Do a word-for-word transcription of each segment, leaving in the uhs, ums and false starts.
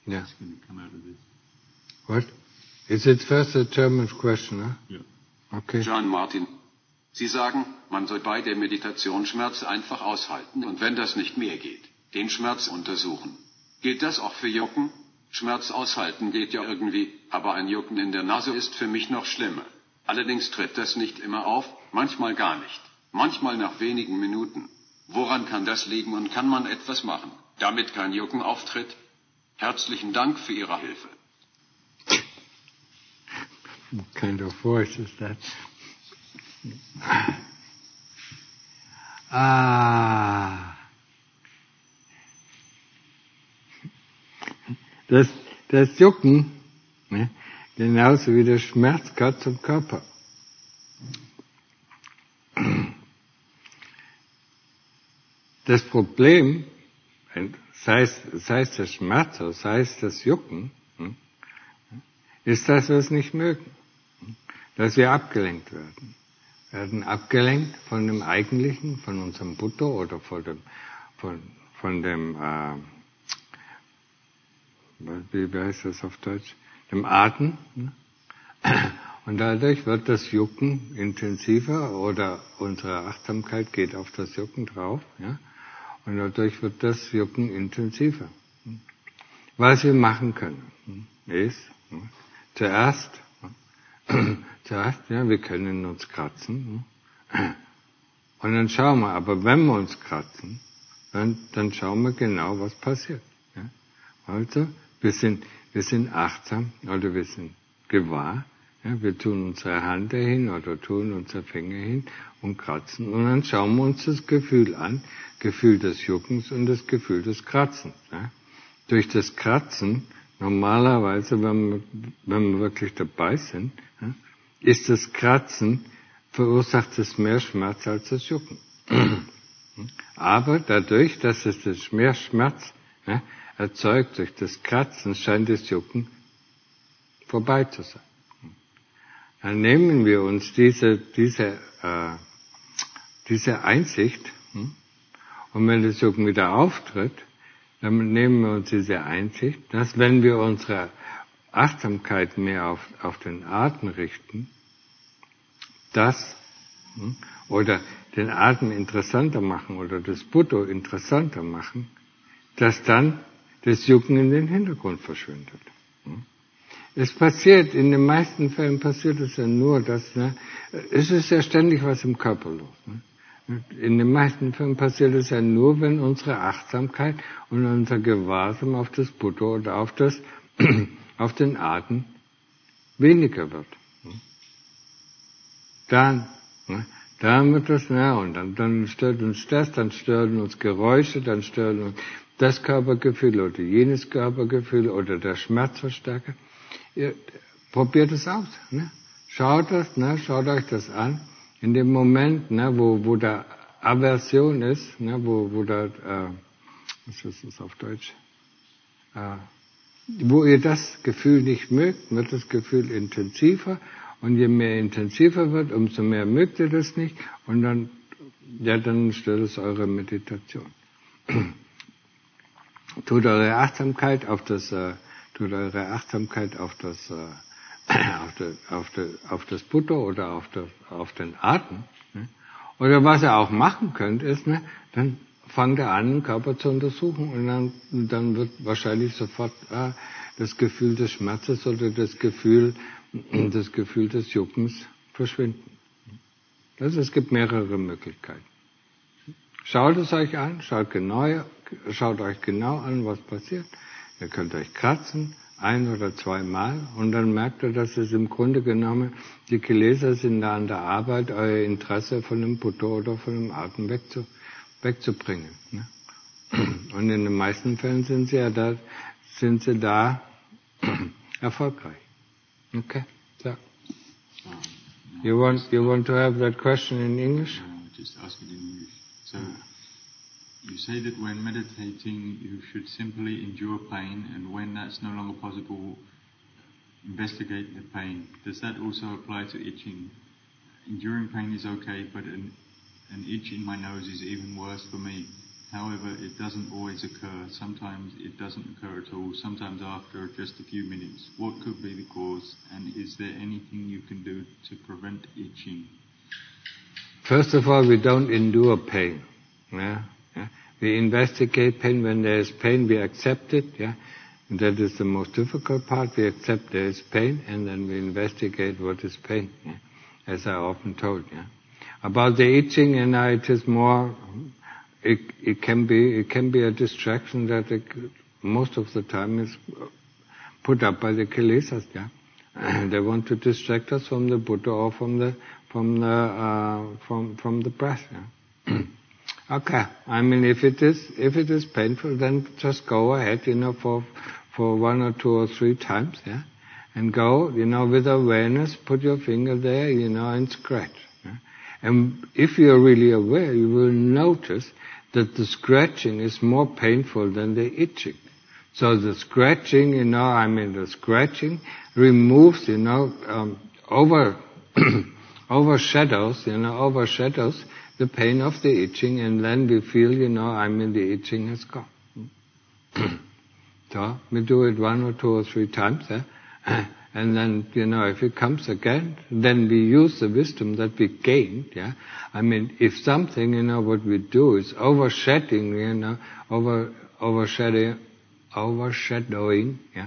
Yeah. What's going to come out of this? What? Is it first a German question, huh? Yeah. Okay. John Martin. Sie sagen, man soll bei der Meditation Schmerz einfach aushalten und wenn das nicht mehr geht, den Schmerz untersuchen. Gilt das auch für Jucken? Schmerz aushalten geht ja irgendwie, aber ein Jucken in der Nase ist für mich noch schlimmer. Allerdings tritt das nicht immer auf, manchmal gar nicht. Manchmal nach wenigen Minuten. Woran kann das liegen und kann man etwas machen, damit kein Jucken auftritt? Herzlichen Dank für Ihre Hilfe. What kind of voice is that? Ah. Das, das Jucken, ne, genauso wie der Schmerz gehört zum Körper. Das Problem, sei es, sei es der Schmerz oder sei es das Jucken, ist, dass wir es nicht mögen, dass wir abgelenkt werden. Wir werden abgelenkt von dem Eigentlichen, von unserem Buddha oder von dem, von, von dem äh, wie heißt das auf Deutsch, dem Atem. Und dadurch wird das Jucken intensiver oder unsere Achtsamkeit geht auf das Jucken drauf. Ja? Und dadurch wird das Jucken intensiver. Was wir machen können, ist zuerst, zuerst ja, wir können uns kratzen. Und dann schauen wir, aber wenn wir uns kratzen, dann, dann schauen wir genau, was passiert. Ja? Also, wir sind, wir sind achtsam oder wir sind gewahr. Ja, wir tun unsere Hand dahin oder tun unsere Finger hin und kratzen. Und dann schauen wir uns das Gefühl an, Gefühl des Juckens und das Gefühl des Kratzens. Ja. Durch das Kratzen, normalerweise, wenn wir, wenn wir wirklich dabei sind, ja, ist das Kratzen, verursacht es mehr Schmerz als das Jucken. Aber dadurch, dass es das mehr Schmerz ja, erzeugt durch das Kratzen, scheint das Jucken vorbei zu sein. Dann nehmen wir uns diese, diese, äh, diese Einsicht, hm? und wenn das Jucken wieder auftritt, dann nehmen wir uns diese Einsicht, dass wenn wir unsere Achtsamkeit mehr auf, auf den Atem richten, das, hm? oder den Atem interessanter machen oder das Buddha interessanter machen, dass dann das Jucken in den Hintergrund verschwindet. Hm? Es passiert, in den meisten Fällen passiert es ja nur, dass, ne, es ist ja ständig was im Körper los. Ne? In den meisten Fällen passiert es ja nur, wenn unsere Achtsamkeit und unser Gewahrsam auf das Buddha oder auf das, auf den Atem weniger wird. Ne? Dann, ne, dann wird das, ne, und dann, dann stört uns das, dann stören uns Geräusche, dann stören uns das Körpergefühl oder jenes Körpergefühl oder der Schmerzverstärker. Ihr probiert es aus. Ne? Schaut das, ne? Schaut euch das an. In dem Moment, ne, wo, wo da Aversion ist, ne, wo, wo da, äh, was ist das auf Deutsch? Äh, wo ihr das Gefühl nicht mögt, wird das Gefühl intensiver. Und je mehr intensiver wird, umso mehr mögt ihr das nicht. Und dann, ja, dann stört es eure Meditation. Tut eure Achtsamkeit auf das, äh, tut eure Achtsamkeit auf das, äh, auf, de, auf, de, auf das Buddha oder auf, de, auf den Atem. Ne? Oder was ihr auch machen könnt, ist, ne, dann fangt ihr an, den Körper zu untersuchen und dann, dann wird wahrscheinlich sofort äh, das Gefühl des Schmerzes oder das Gefühl, das Gefühl des Juckens verschwinden. Also es gibt mehrere Möglichkeiten. Schaut es euch an, schaut, genau, schaut euch genau an, was passiert. Ihr könnt euch kratzen, ein oder zweimal, und dann merkt ihr, dass es im Grunde genommen, die Chileser sind da an der Arbeit, euer Interesse von dem Buddha oder von dem Atem wegzu, wegzubringen. Ne? Und in den meisten Fällen sind sie ja da, sind sie da erfolgreich. Okay, so. You want, you want to have that question in English? Uh, just ask it in English. So, you say that when meditating you should simply endure pain, and when that's no longer possible, investigate the pain. Does that also apply to itching? Enduring pain is okay, but an, an itch in my nose is even worse for me. However, it doesn't always occur. Sometimes it doesn't occur at all, sometimes after just a few minutes. What could be the cause, and is there anything you can do to prevent itching? First of all, we don't endure pain. Yeah? Yeah? We investigate pain. When there is pain, we accept it. Yeah? And that is the most difficult part. We accept there is pain, and then we investigate what is pain, yeah? As I often told. Yeah? About the itching, and uh, it is more... It, it can be it can be a distraction that it, most of the time is put up by the kilesas. Yeah, they want to distract us from the Buddha or from the from the uh, from from the breath. Yeah? Okay, I mean if it is if it is painful, then just go ahead, you know, for for one or two or three times, yeah, and go, you know, with awareness, put your finger there, you know, and scratch. Yeah? And if you're really aware, you will notice that the scratching is more painful than the itching. So the scratching, you know, I mean the scratching removes, you know, um, over overshadows, you know, overshadows the pain of the itching, and then we feel, you know, I mean the itching has gone. So we do it one or two or three times, eh? And then, you know, if it comes again, then we use the wisdom that we gained, yeah. I mean, if something, you know, what we do is overshadowing, you know, over, overshadowing, overshadowing, yeah.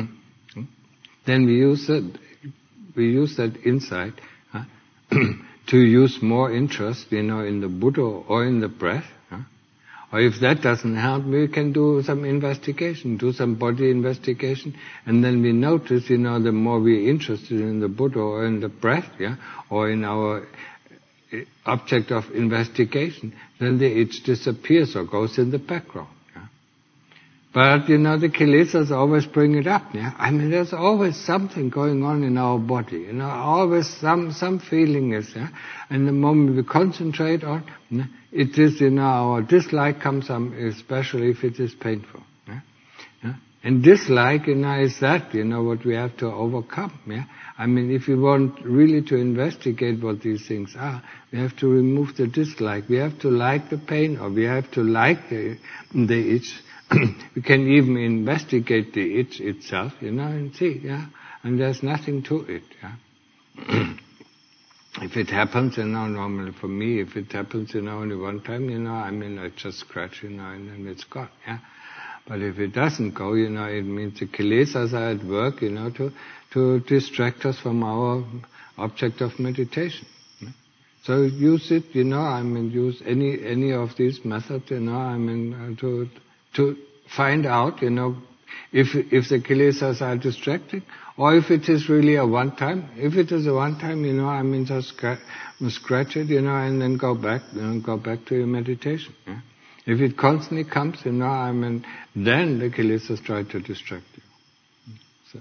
Then we use that, we use that insight, huh? To use more interest, you know, in the Buddha or in the breath, huh? Or if that doesn't help, we can do some investigation, do some body investigation, and then we notice, you know, the more we're interested in the Buddha or in the breath, yeah, or in our object of investigation, then the itch disappears or goes in the background. Yeah? But, you know, the kilesas always bring it up. Yeah? I mean, there's always something going on in our body. You know, always some some feeling is. Yeah? And the moment we concentrate on, yeah, it is, you know, our dislike comes on, especially if it is painful. Yeah? Yeah? And dislike, you know, is that, you know, what we have to overcome. Yeah? I mean, if we want really to investigate what these things are, we have to remove the dislike. We have to like the pain, or we have to like the, the itch. We can even investigate the itch itself, you know, and see, yeah, and there's nothing to it, yeah. If it happens, you know, normally for me, if it happens, you know, only one time, you know, I mean, I just scratch, you know, and then it's gone, yeah. But if it doesn't go, you know, it means the kilesas are at work, you know, to, to distract us from our object of meditation. Yeah? So use it, you know, I mean, use any, any of these methods, you know, I mean, uh, to, to find out, you know, if if the kilesas are distracting, or if it is really a one-time. If it is a one-time, you know, I mean, just scratch, scratch it, you know, and then go back, you know, go back to your meditation. Yeah? If it constantly comes, you know, I mean, then the kilesas try to distract you. So,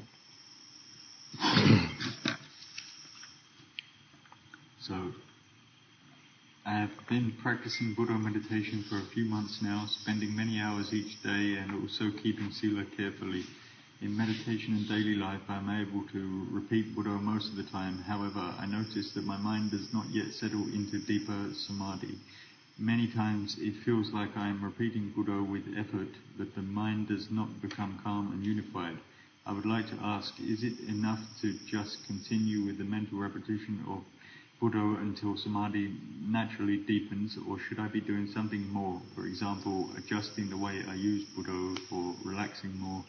so I have been practicing Buddha meditation for a few months now, spending many hours each day and also keeping sila carefully. In meditation and daily life, I am able to repeat Buddha most of the time. However, I notice that my mind does not yet settle into deeper samadhi. Many times it feels like I am repeating Buddha with effort, but the mind does not become calm and unified. I would like to ask, is it enough to just continue with the mental repetition of Buddha until samadhi naturally deepens, or should I be doing something more? For example, adjusting the way I use Buddha or relaxing more?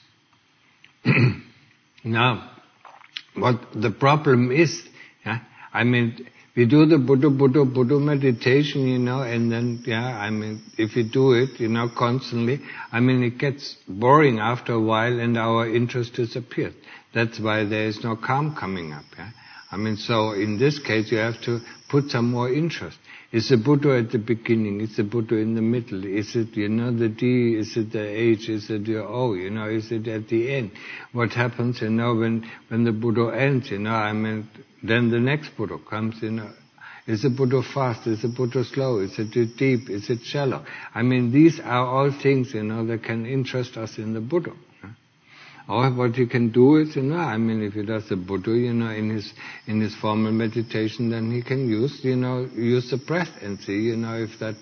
Now, what the problem is, yeah, I mean, we do the Buddha, Buddha, Buddha meditation, you know, and then, yeah, I mean, if we do it, you know, constantly, I mean, it gets boring after a while and our interest disappears. That's why there is no calm coming up, yeah. I mean, so in this case, you have to put some more interest. Is the Buddha at the beginning? Is the Buddha in the middle? Is it, you know, the D? Is it the H? Is it the O? You know, is it at the end? What happens, you know, when, when the Buddha ends, you know, I mean, then the next Buddha comes, you know. Is the Buddha fast? Is the Buddha slow? Is it deep? Is it shallow? I mean, these are all things, you know, that can interest us in the Buddha. Or what you can do is, you know, I mean, if he does the Buddha, you know, in his in his formal meditation, then he can use, you know, use the breath and see, you know, if that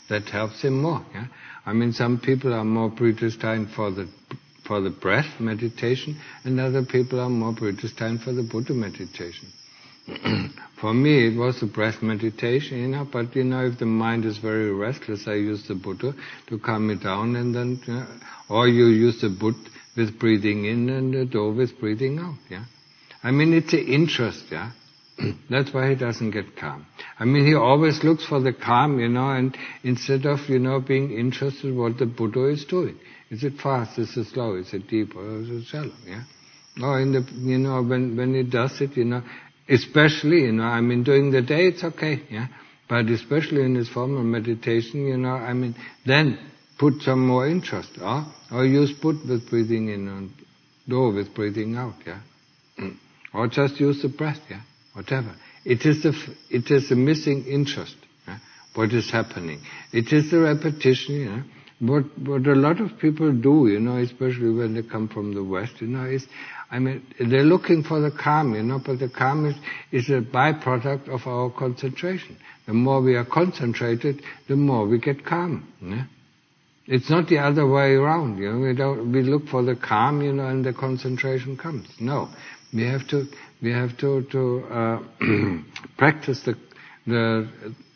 that helps him more. Yeah? I mean, some people are more predestined for the for the breath meditation, and other people are more predestined for the Buddha meditation. For me, it was the breath meditation, you know, but, you know, if the mind is very restless, I use the Buddha to calm it down, and then, you know, or you use the Buddha with breathing in and the Do with breathing out, yeah. I mean, it's an interest, yeah. That's why he doesn't get calm. I mean, he always looks for the calm, you know, and instead of, you know, being interested in what the Buddha is doing. Is it fast? Is it slow? Is it deep? Or is it shallow? Yeah. Or in the, you know, when when he does it, you know, especially, you know, I mean, during the day it's okay, yeah. But especially in his formal meditation, you know, I mean, then put some more interest, or or use Buddha with breathing in and Do with breathing out, yeah. Or just use the breath, yeah. Whatever. It is the it is the missing interest. Yeah? What is happening? It is the repetition. You know? What what a lot of people do, you know, especially when they come from the West, you know, is I mean they're looking for the calm, you know, but the calm is is a byproduct of our concentration. The more we are concentrated, the more we get calm. Yeah? It's not the other way around. You know, we don't we look for the calm, you know, and the concentration comes. No. We have to, we have to, to uh, practice the the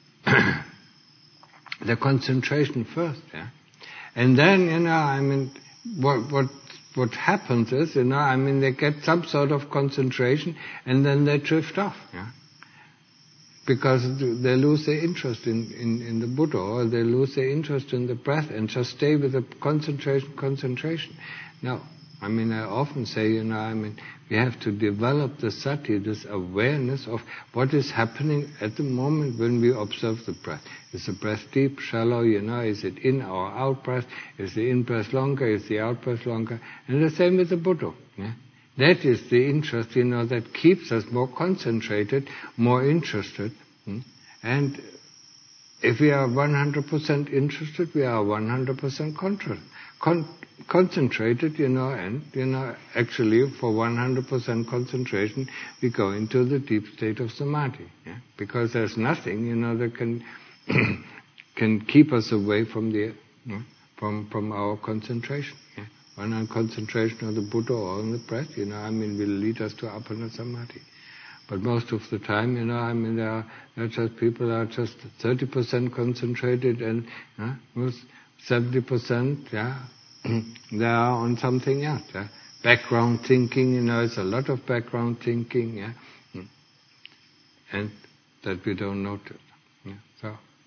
the concentration first, yeah. And then, you know, I mean, what what what happens is, you know, I mean, they get some sort of concentration, and then they drift off, yeah. Because they lose their interest in, in, in the Buddha, or they lose their interest in the breath, and just stay with the concentration, concentration. Now, I mean, I often say, you know, I mean, we have to develop the sati, this awareness of what is happening at the moment when we observe the breath. Is the breath deep, shallow, you know, is it in or out breath? Is the in-breath longer? Is the out-breath longer? And the same with the Buddha. Yeah? That is the interest, you know, that keeps us more concentrated, more interested. Hmm? And if we are one hundred percent interested, we are one hundred percent control. Con- concentrated, you know, and, you know, actually for one hundred percent concentration, we go into the deep state of samadhi, yeah? Because there's nothing, you know, that can can keep us away from the, you know, from from our concentration. Yeah? When our concentration on the Buddha or on the breath, you know, I mean, will lead us to appana samadhi. But most of the time, you know, I mean, there are, there are just people are just thirty percent concentrated, and uh, most seventy percent, yeah, they are on something else. Yeah? Background thinking, you know, it's a lot of background thinking, yeah, and that we don't notice. Yeah? So,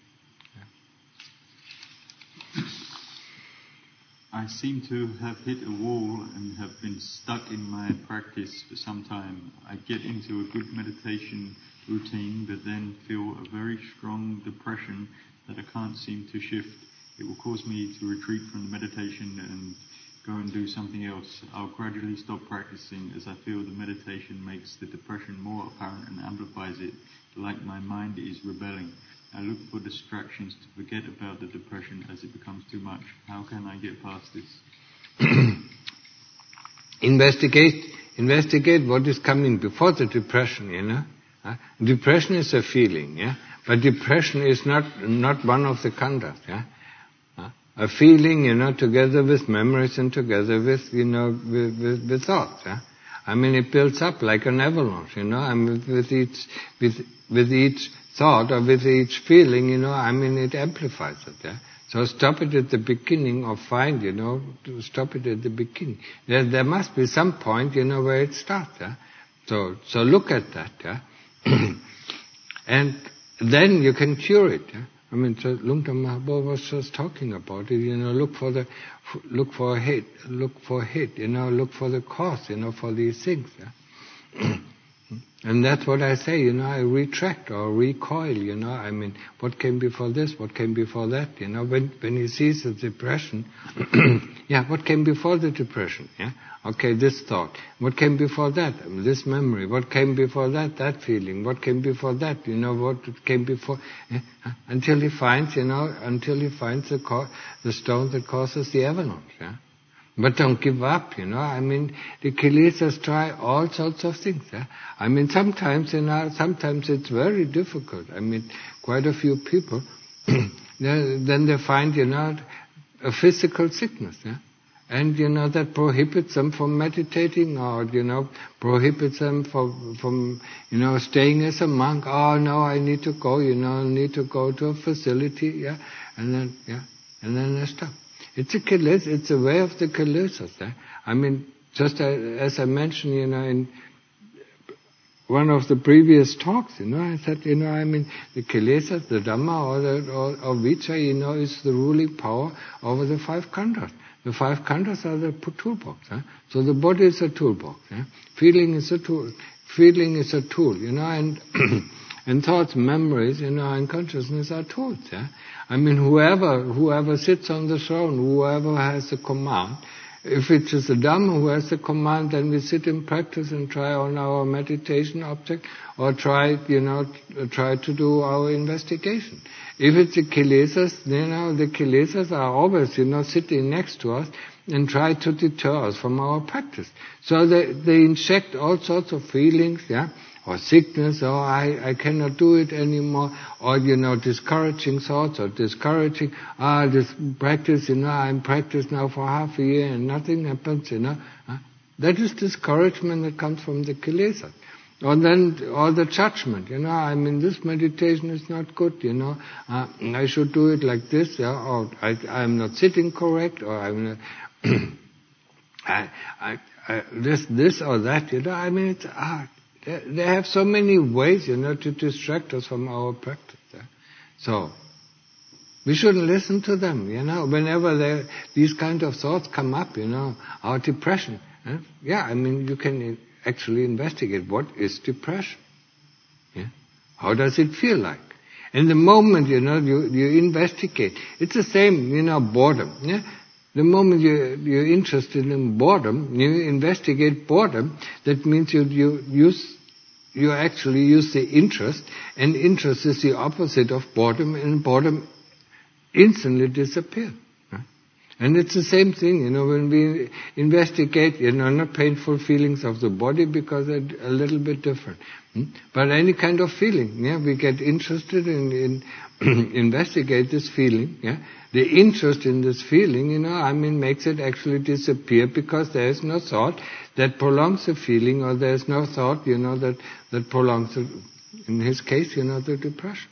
yeah. I seem to have hit a wall and have been stuck in my practice for some time. I get into a good meditation routine, but then feel a very strong depression that I can't seem to shift. It will cause me to retreat from the meditation and go and do something else. I'll gradually stop practicing as I feel the meditation makes the depression more apparent and amplifies it, like my mind is rebelling. I look for distractions to forget about the depression as it becomes too much. How can I get past this? investigate, investigate what is coming before the depression, you know. Uh, depression is a feeling, yeah. But depression is not not one of the khandhas, yeah. Uh, a feeling, you know, together with memories and together with, you know, with, with, with thoughts, yeah. I mean, it builds up like an avalanche, you know. I mean, with each with with each thought or with each feeling, you know, I mean, it amplifies it, yeah. So stop it at the beginning, or find, you know, to stop it at the beginning. There, there must be some point, you know, where it starts, yeah. So, so look at that, yeah. And then you can cure it, yeah. I mean, so Lungtam Mahabodhi was just talking about it, you know, look for the, look for hate, look for hate, you know, look for the cause, you know, for these things, yeah. And that's what I say, you know, I retract or recoil, you know, I mean, what came before this, what came before that, you know, when when he sees the depression, yeah, what came before the depression, yeah, okay, this thought, what came before that, I mean, this memory, what came before that, that feeling, what came before that, you know, what came before, yeah? Until he finds, you know, until he finds the co- the stone that causes the avalanche, yeah. But don't give up, you know. I mean, the kilesas try all sorts of things. Yeah? I mean, sometimes, you know, sometimes it's very difficult. I mean, quite a few people then they find, you know, a physical sickness, yeah? And, you know, that prohibits them from meditating, or, you know, prohibits them from, from, you know, staying as a monk. Oh, no, I need to go, you know, I need to go to a facility, yeah? And then, yeah, and then they stop. It's a kilesa, it's a way of the kilesas, yeah? I mean, just as I mentioned, you know, in one of the previous talks, you know, I said, you know, I mean, the kilesas, the Dhamma, or, the, or, or Vicca, you know, is the ruling power over the five khandhas. The five khandhas are the toolbox. Huh? So the body is a toolbox. Huh? Feeling is a tool. Feeling is a tool, you know, and and thoughts, memories, you know, and consciousness are tools. Yeah? I mean, whoever whoever sits on the throne, whoever has the command. If it is the Dhamma who has the command, then we sit in practice and try on our meditation object, or try, you know, try to do our investigation. If it's the kilesas, you know, the kilesas are always, you know, sitting next to us and try to deter us from our practice. So they, they inject all sorts of feelings, yeah, or sickness, or I, I cannot do it anymore, or, you know, discouraging thoughts, or discouraging, ah, this practice, you know, I'm practiced now for half a year and nothing happens, you know. Huh? That is discouragement that comes from the kilesas. Or then, or the judgment, you know, I mean, this meditation is not good, you know, uh, I should do it like this, yeah, or I, I'm not sitting correct, or I'm not, I, I, I, this, this or that, you know, I mean, it's art. They, they have so many ways, you know, to distract us from our practice. Yeah? So, we shouldn't listen to them, you know, whenever they, these kind of thoughts come up, you know, our depression. Eh? Yeah, I mean, you can actually investigate what is depression. Yeah? How does it feel like? And the moment, you know, you, you investigate, it's the same, you know, boredom. Yeah? The moment you, you're interested in boredom, you investigate boredom, that means you, you use, you actually use the interest, and interest is the opposite of boredom, and boredom instantly disappears. And it's the same thing, you know, when we investigate, you know, not painful feelings of the body, because they're a little bit different. Hmm? But any kind of feeling, yeah, we get interested in, in investigate this feeling, yeah. The interest in this feeling, you know, I mean, makes it actually disappear, because there is no thought that prolongs the feeling, or there is no thought, you know, that, that prolongs, the, in his case, you know, the depression.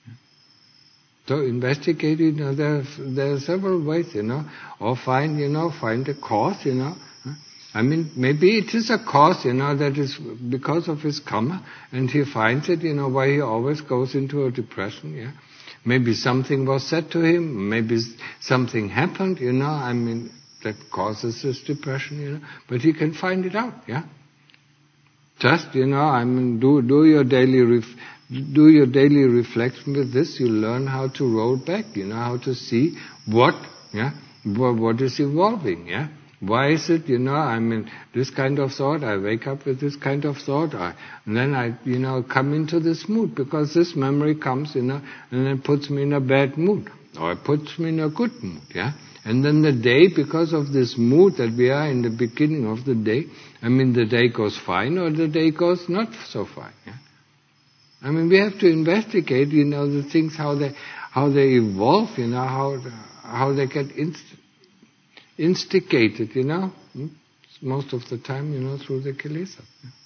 So investigate, you know, there, there are several ways, you know, or find, you know, find a cause, you know. I mean, maybe it is a cause, you know, that is because of his karma, and he finds it, you know, why he always goes into a depression, yeah. Maybe something was said to him, maybe something happened, you know, I mean, that causes this depression, you know, but he can find it out, yeah. Just, you know, I mean, do, do your daily ref, do your daily reflection with this. You learn how to roll back, you know, how to see what, yeah, what, what is evolving, yeah. Why is it, you know, I mean, this kind of thought, I wake up with this kind of thought, I, and then I, you know, come into this mood, because this memory comes, you know, and it puts me in a bad mood, or it puts me in a good mood, yeah. And then the day, because of this mood that we are in the beginning of the day, I mean, the day goes fine, or the day goes not so fine, yeah. I mean, we have to investigate, you know, the things, how they, how they evolve, you know, how, how they get inst- instigated, you know, most of the time, you know, through the kilesa.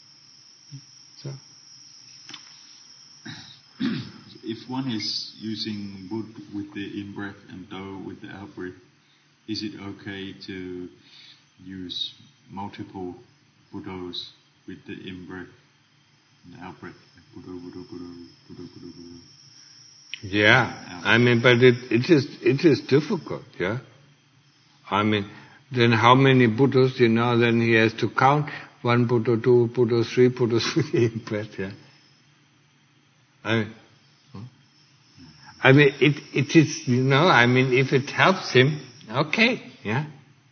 So. If one is using Bud with the in-breath and Do with the out-breath, is it okay to use multiple Buddhas with the in-breath and the out-breath? Buddha, Buddha, Buddha, Buddha, Buddha, Buddha. Yeah, I mean, but it, it is it is difficult, yeah. I mean, then how many Buddhas, you know, then he has to count one Buddha, two Buddhas, three Buddhas with the in-breath, yeah. I mean, I mean, it it is, you know, I mean, if it helps him, okay, yeah.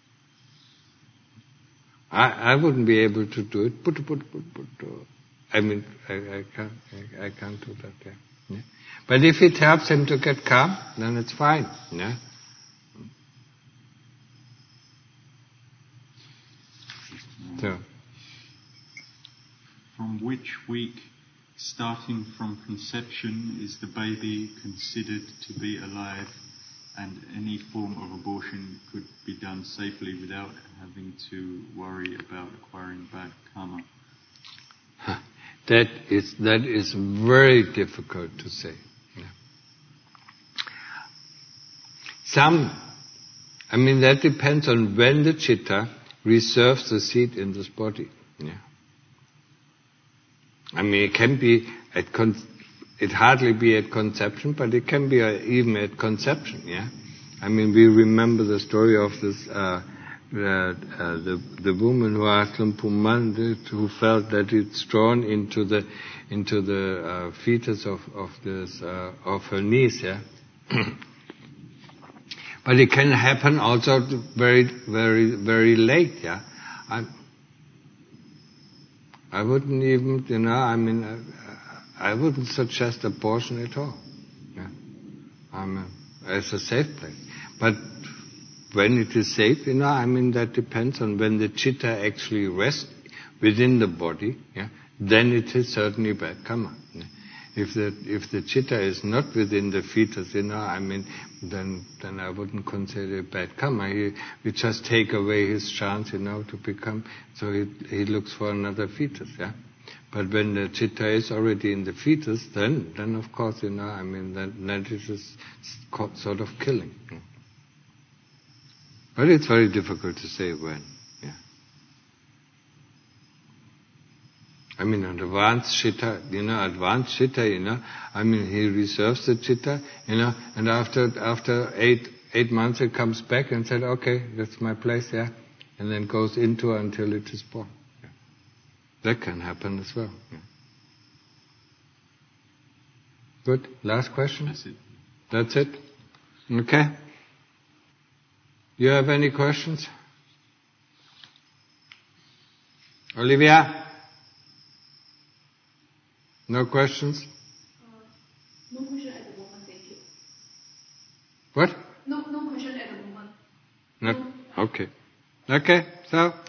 I I wouldn't be able to do it. Buddha, Buddha, Buddha, Buddha. I mean, I, I can't, I, I can't do that, yeah. yeah. But if it helps him to get calm, then it's fine, yeah. So. From which week starting from conception, is the baby considered to be alive, and any form of abortion could be done safely without having to worry about acquiring bad karma? That is that is very difficult to say. Yeah. Some, I mean, that depends on when the chitta reserves the seed in this body. Yeah. I mean, it can be at con- it hardly be at conception, but it can be uh, even at conception. Yeah. I mean, we remember the story of this. Uh, Uh, uh, the the woman who asked Lumpuman, who felt that it's drawn into the into the uh, fetus of of this uh, of her niece, yeah. But it can happen also very very very late, yeah. I I wouldn't even, you know, I mean, uh, I wouldn't suggest abortion at all, yeah. I mean, as a safe place, but. When it is safe, you know, I mean, that depends on when the chitta actually rests within the body, yeah, then it is certainly bad karma. Yeah. If the, if the chitta is not within the fetus, you know, I mean, then, then I wouldn't consider it bad karma. He, we just take away his chance, you know, to become, so he, he looks for another fetus, yeah. But when the chitta is already in the fetus, then, then of course, you know, I mean, then, then it is sort of killing. Yeah. But it's very difficult to say when. Yeah. I mean, an advanced chitta, you know, advanced chitta, you know, I mean, he reserves the chitta, you know, and after after eight eight months it comes back and said, okay, that's my place, yeah, and then goes into until it is born. Yeah. That can happen as well. Yeah. Good. Last question. That's it. That's it. Okay. You have any questions? Olivia? No questions? Uh, no question at the moment, thank you. What? No, no question at the moment. No. No. Okay. Okay, so